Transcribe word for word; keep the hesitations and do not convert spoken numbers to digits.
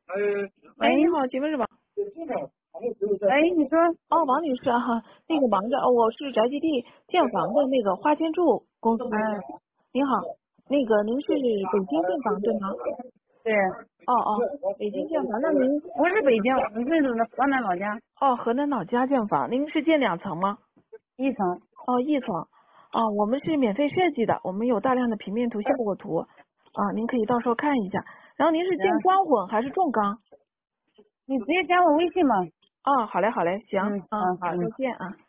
喂， 哎，你好，请问是王？ 哎，你说， 哦，王女士哈、那个王的，哦，我是宅基地建房的那个花千住公司。 嗯， 您好，那个您是北京建房对吗？ 对， 哦哦，北京建房，那您我是北京，我是河南老家， 哦河南老家建房，您是建两层吗？ 一层。 哦，一层。哦，我们是免费设计的，我们有大量的平面图、效果图，啊，您可以到时候看一下。然后您是建行， 双混还是重钢？ 你直接加我微信吧。 哦，好嘞好嘞，行， 嗯， 嗯， 好， 好，再嗯。 见啊。